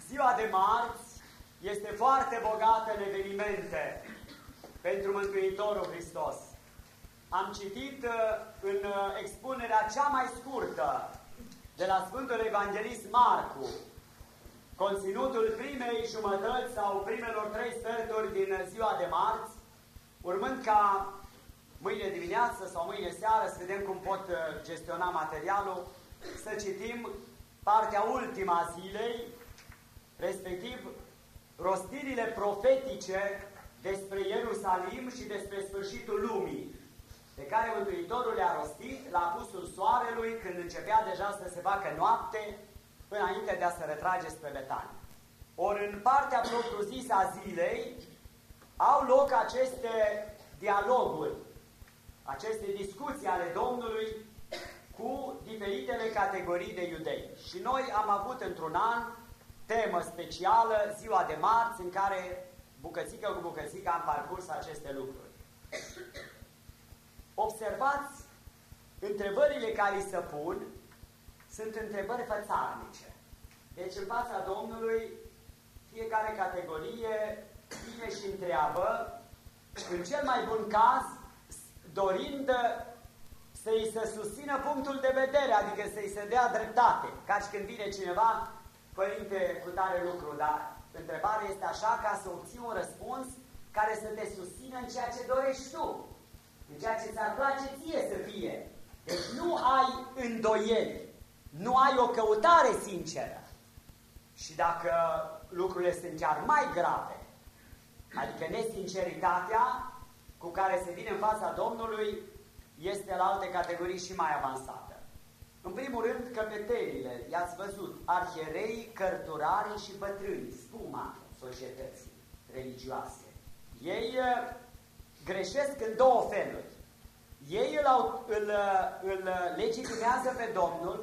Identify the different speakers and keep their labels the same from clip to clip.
Speaker 1: Ziua de marți este foarte bogată în evenimente pentru Mântuitorul Hristos. Am citit în expunerea cea mai scurtă de la Sfântul Evanghelist Marcu conținutul primei jumătăți sau primelor 3 sferturi din ziua de marți, urmând ca mâine dimineață sau mâine seară, să vedem cum pot gestiona materialul, să citim partea ultima a zilei, respectiv rostirile profetice despre Ierusalim și despre sfârșitul lumii, pe care Mântuitorul le-a rostit la apusul soarelui, când începea deja să se facă noapte, până înainte de a se retrage spre Betania. Ori în partea propriu-zisă a zilei au loc aceste dialoguri, aceste discuții ale Domnului cu diferitele categorii de iudei. Și noi am avut într-un an temă specială, ziua de marți, în care bucățică cu bucățică am parcurs aceste lucruri. Observați, întrebările care îi se pun sunt întrebări fățarnice. Deci în fața Domnului fiecare categorie vine și întreabă, în cel mai bun caz, dorind să-i se susțină punctul de vedere, adică să-i se dea dreptate. Ca și când vine cineva, părinte, cu tare lucru, dar întrebarea este așa, ca să obții un răspuns care să te susțină în ceea ce dorești tu, în ceea ce ți-ar place ție să fie. Deci nu ai îndoieli, nu ai o căutare sinceră. Și dacă lucrurile sunt chiar mai grave, adică nesinceritatea cu care se vine în fața Domnului, este la alte categorii și mai avansată. În primul rând, căpetenile, i-ați văzut, arhierei, cărturarii și bătrâni, spuma societății religioase. Ei greșesc în 2 feluri. Ei îl legitimează pe Domnul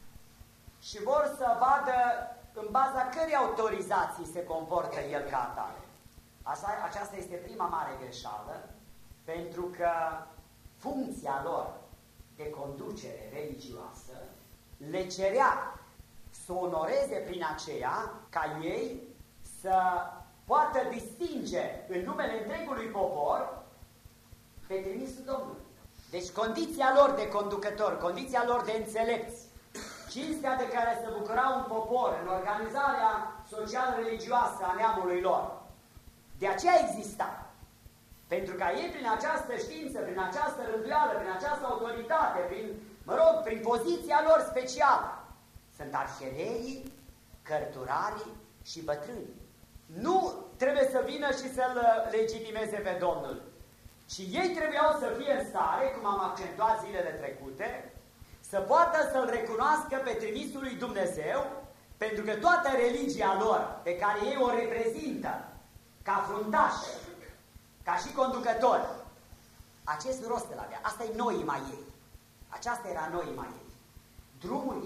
Speaker 1: și vor să vadă în baza cărei autorizații se comportă el ca atare. Aceasta este prima mare greșeală, pentru că funcția lor de conducere religioasă le cerea să onoreze prin aceea ca ei să poată distinge în numele întregului popor pe trimisul Domnului. Deci condiția lor de conducător, condiția lor de înțelepți, cinstea de care se bucura un popor în organizarea social-religioasă a neamului lor, de aceea exista. Pentru ca ei, prin această știință, prin această rânduială, prin această autoritate, prin poziția lor specială, sunt arhiereii, cărturarii și bătrânii. Nu trebuie să vină și să-l legitimeze pe Domnul, ci ei trebuiau să fie în stare, cum am accentuat zilele trecute, să poată să-l recunoască pe trimisul lui Dumnezeu, pentru că toată religia lor, pe care ei o reprezintă ca fruntași, ca și conducători, acest rost îl avea. Asta e noima ei. Aceasta era noima ei. Drumul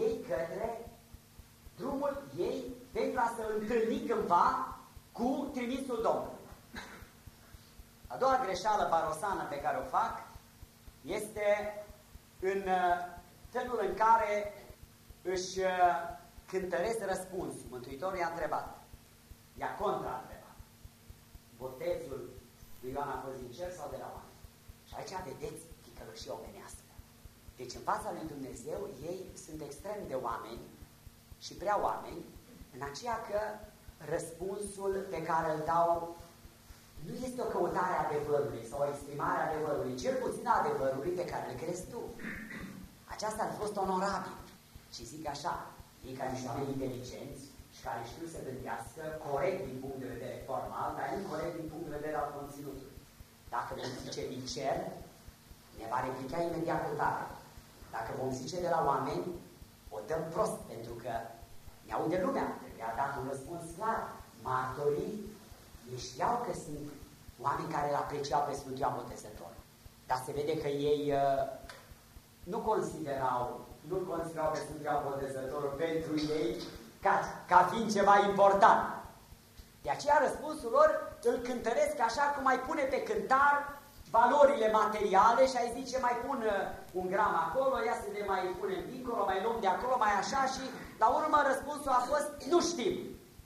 Speaker 1: ei pentru a se întâlni cândva cu trimisul Domnului. A doua greșeală parosană pe care o fac este în felul în care își cântăresc răspunsul. Mântuitorul i-a întrebat. I-a contra-întrebat. Botezul lui Ioan a fost din cer sau de la oameni? Și aici vedeți ticălășia omenească. Deci în fața lui Dumnezeu ei sunt extrem de oameni și prea oameni, în aceea că răspunsul pe care îl dau nu este o căutare a adevărului sau o exprimare a adevărului, cel puțin a adevărului pe care îl crezi tu. Aceasta a fost onorabil. Și zic așa, ei ca niște oameni inteligenți și care știu să gândească corect din punct de vedere formal, dar incorect din punct de vedere al conținutului. Dacă vom zice din cer, ne va replica imediat cu tare. Dacă vom zice de la oameni, o dăm prost, pentru că ne aude lumea. Le-a dat un răspuns clar. Martorii, ei știau că sunt oameni care îl apreciau pe Sfântul Ioan Botezător. Dar se vede că ei nu considerau pe Sfântul Ioan Botezătorul pentru ei ca fiind ceva important. De aceea răspunsul lor îl cântăresc așa cum mai pune pe cântar valorile materiale și ai zice mai pun un gram acolo, ia să le mai punem dincolo, mai luăm de acolo, mai așa și la urmă răspunsul a fost nu știm.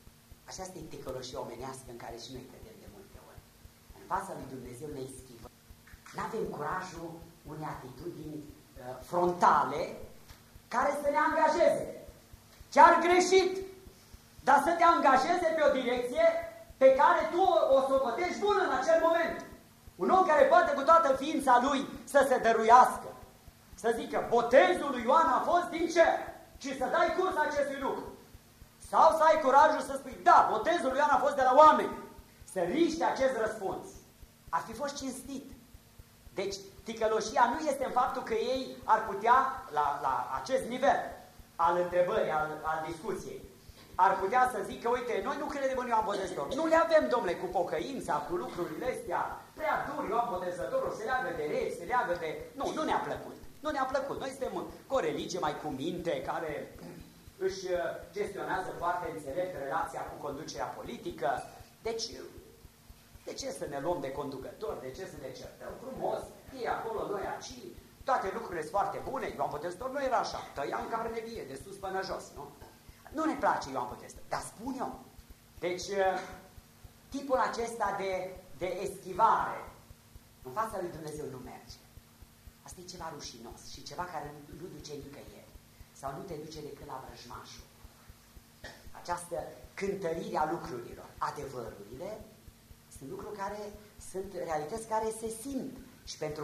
Speaker 1: Aceasta e ticăloșia omenească în care și noi cădem de multe ori. În fața lui Dumnezeu ne schivă. Nu avem curajul unei atitudini frontale care să ne angajeze. Chiar greșit, dar să te angajeze pe o direcție pe care tu o socotești bună în acel moment. Un om care poate cu toată ființa lui să se dăruiască, să zică, botezul lui Ioan a fost din cer și să dai curs acestui lucru. Sau să ai curajul să spui, da, botezul lui Ioan a fost de la oameni. Să riște acest răspuns. Ar fi fost cinstit. Deci, ticăloșia nu este în faptul că ei ar putea, la acest nivel al întrebării, al discuției, ar putea să zică, uite, noi nu credem în Ioan Botezătorul. Nu le avem, domnule, cu pocăința, cu lucrurile astea, prea dur, Ioan Botezătorul se leagă de regi, se leagă de... Nu ne-a plăcut. Nu ne-a plăcut. Noi suntem cu o religie mai cu minte, care își gestionează foarte înțelept relația cu conducerea politică. Deci, de ce să ne luăm de conducători? De ce să ne certăm? Frumos, e acolo, noi aici, toate lucrurile sunt foarte bune. Ioan Botezătorul nu era așa, tăia în carne vie, de sus până jos, nu? Nu ne place Ioan Botezătorul, dar spun eu. Deci, tipul acesta de eschivare în fața lui Dumnezeu nu merge. Asta e ceva rușinos și ceva care nu duce nicăieri. Sau nu te duce decât la vrăjmașul. Această cântărire a lucrurilor. Adevărurile sunt lucruri care sunt realități care se simt și pentru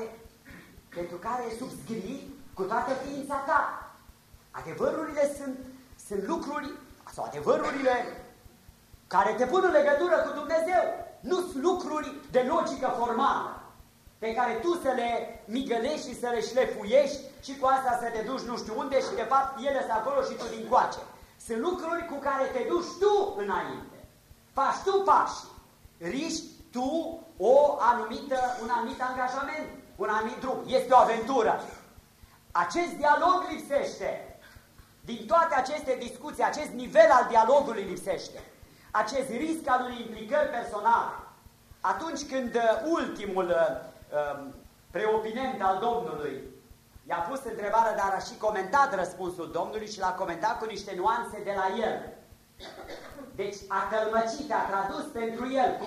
Speaker 1: care subscrii cu toată ființa ta. Adevărurile sunt lucruri, sau adevărurile care te pun în legătură cu Dumnezeu. Nu sunt lucruri de logică formală, pe care tu să le migălești și să le șlefuiești și cu asta să te duci nu știu unde și de fapt ele sunt acolo și tu dincoace. Sunt lucruri cu care te duci tu înainte. Faci tu pașii. Riști tu un anumit angajament, un anumit drum. Este o aventură. Acest dialog lipsește. Din toate aceste discuții, acest nivel al dialogului lipsește. Acest risc al unei implicări personale. Atunci când ultimul preopinent al Domnului i-a pus întrebarea, dar a și comentat răspunsul Domnului și l-a comentat cu niște nuanțe de la el. Deci a tălmăcit, a tradus pentru el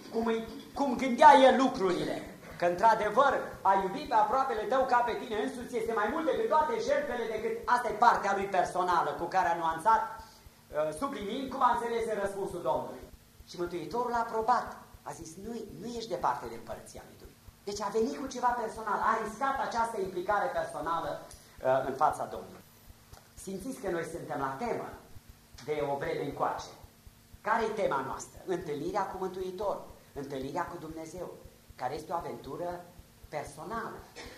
Speaker 1: cum gândea el lucrurile. Că într-adevăr a iubi pe aproapele tău ca pe tine însuți este mai mult decât toate jertfele, decât asta e partea lui personală cu care a nuanțat, subliniind cum a înțeles răspunsul Domnului. Și Mântuitorul a aprobat. A zis, nu ești departe de împărăția lui Dumnezeu. Deci a venit cu ceva personal, a riscat această implicare personală în fața Domnului. Simțiți că noi suntem la temă de o vreme încoace. Care e tema noastră? Întâlnirea cu Mântuitorul, întâlnirea cu Dumnezeu, care este o aventură personală.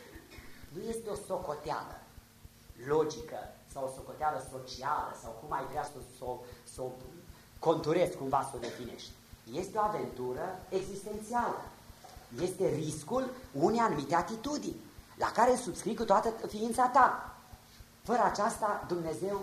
Speaker 1: Nu este o socoteală logică sau o socoteală socială sau cum ai vrea să o conturezi, cumva să o definești. Este o aventură existențială. Este riscul unei anumite atitudini, la care îl subscrii cu toată ființa ta. Fără aceasta, Dumnezeu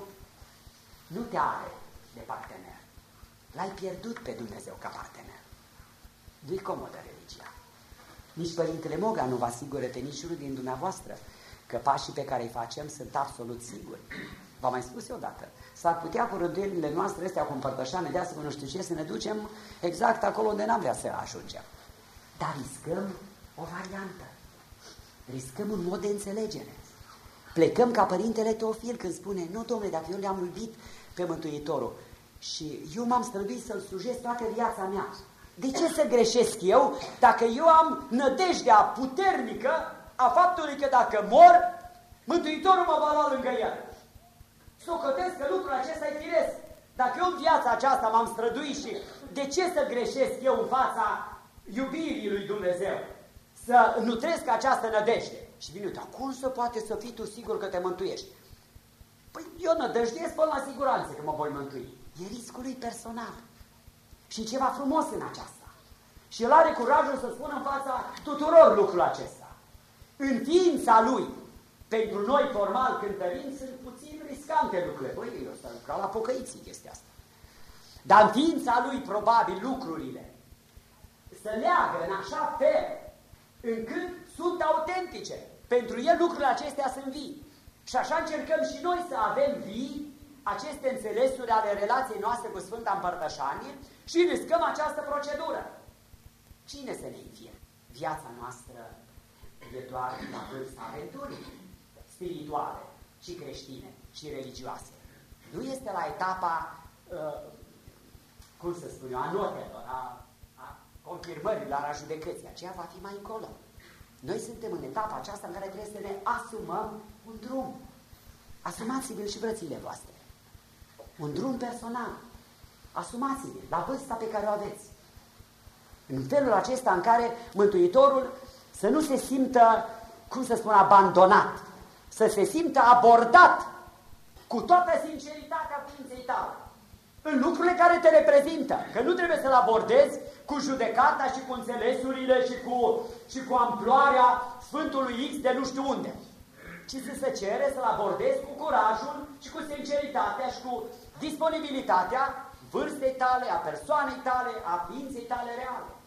Speaker 1: nu te are de partener. L-ai pierdut pe Dumnezeu ca partener. Nu-i comodă religia. Nici Părintele Moga nu vă asigură pe niciunul din dumneavoastră că pașii pe care îi facem sunt absolut siguri. V-am mai spus eu odată. S-ar putea cu rânduielile noastre astea, cu împărtășane de asta, cu nu știu ce, să ne ducem exact acolo unde n-am vrea să ajungem. Dar riscăm o variantă. Riscăm un mod de înțelegere. Plecăm ca Părintele Teofil când spune, nu, domnule, dacă eu le-am iubit pe Mântuitorul și eu m-am străduit să-L slujesc toată viața mea, de ce să greșesc eu dacă eu am nădejdea puternică a faptului că dacă mor, Mântuitorul mă va lua lângă El? Socotesc că lucrul acesta e firesc. Dacă eu în viața aceasta m-am străduit și de ce să greșesc eu în fața iubirii lui Dumnezeu? Să nutresc această nădejde. Și vine, dar cum să poate să fii tu sigur că te mântuiești? Păi eu nădăjduiesc până la siguranță că mă voi mântui. E riscul lui personal. Și ceva frumos în aceasta. Și el are curajul să spună în fața tuturor lucrul acesta. În ființa lui, pentru noi formal cântărind, sunt puțin riscante lucrurile. Băi, eu ăsta ca la pocăiții chestia asta. Dar în ființa lui, probabil, lucrurile se leagă în așa fel încât sunt autentice. Pentru el lucrurile acestea sunt vii. Și așa încercăm și noi să avem vii aceste înțelesuri ale relației noastre cu Sfânta Împărtășanie și riscăm această procedură. Cine să ne înfie? Viața noastră e doar la vârsta aventurii spirituale și creștine și religioase. Nu este la etapa, cum să spun eu, a notelor, a confirmărilor, a judecății. Aceea va fi mai încolo. Noi suntem în etapa aceasta în care trebuie să ne asumăm un drum. Asumați-vi-l și frățile voastre. Un drum personal. Asumați-vi la vârsta pe care o aveți. În felul acesta în care Mântuitorul să nu se simtă, cum să spun, abandonat, să se simtă abordat cu toată sinceritatea ființei tale în lucrurile care te reprezintă. Că nu trebuie să-l abordezi cu judecata și cu înțelesurile și cu amploarea Sfântului X de nu știu unde, ci să se cere să-l abordezi cu curajul și cu sinceritatea și cu disponibilitatea vârstei tale, a persoanei tale, a ființei tale reale.